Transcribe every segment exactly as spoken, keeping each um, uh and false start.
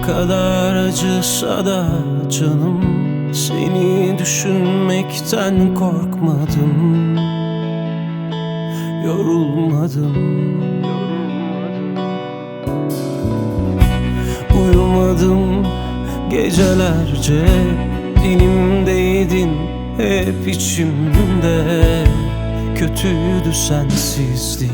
kadar acısa da canım, seni düşünmekten korkmadım, yorulmadım. Uyumadım gecelerce, dilimdeydin hep içimde. Kötüydü sensizlik.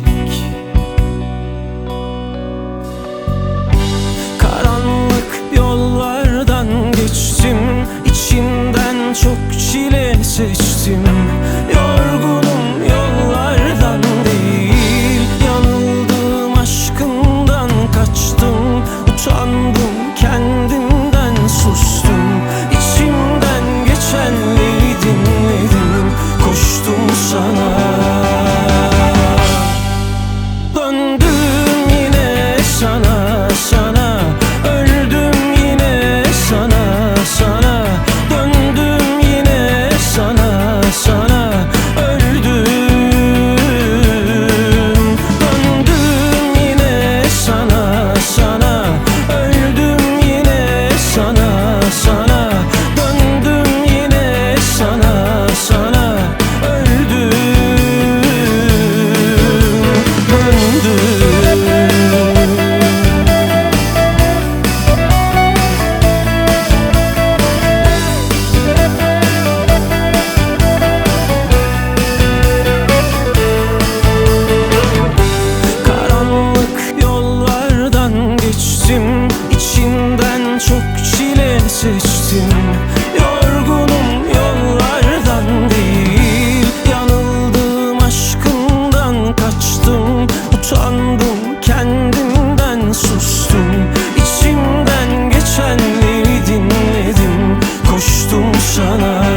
Karanlık yollardan geçtim, içinden çok çile seçtim. Yorgunum yollardan değil, yanıldım aşkından kaçtım. Utandım kendimden sustum, içimden geçenleri dinledim, koştum sana. Döndüm yine sana, sana öldüm yine sana, sana döndüm yine sana, sana öldüm. Döndüm yine sana, sana öldüm yine sana, sana döndüm yine sana, sana öldüm. Karanlık yollardan geçtim, içinden çok çile seçtim. Yorgunum yollardan değil, yanıldım aşkından kaçtım. Utandım kendimden sustum, içimden geçenleri dinledim, koştum sana.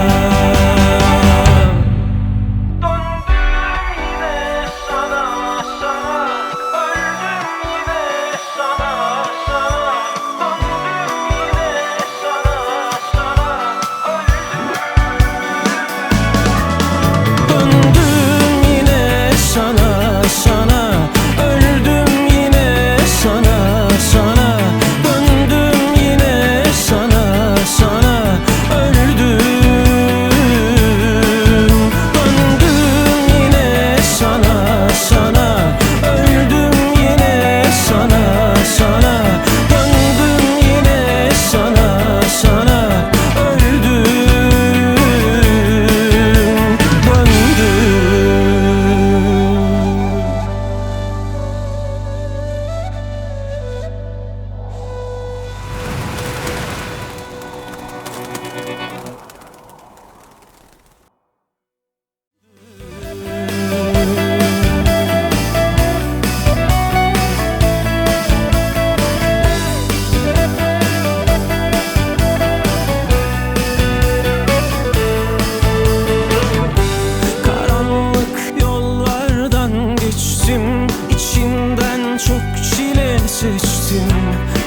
İçinden çok çile seçtim.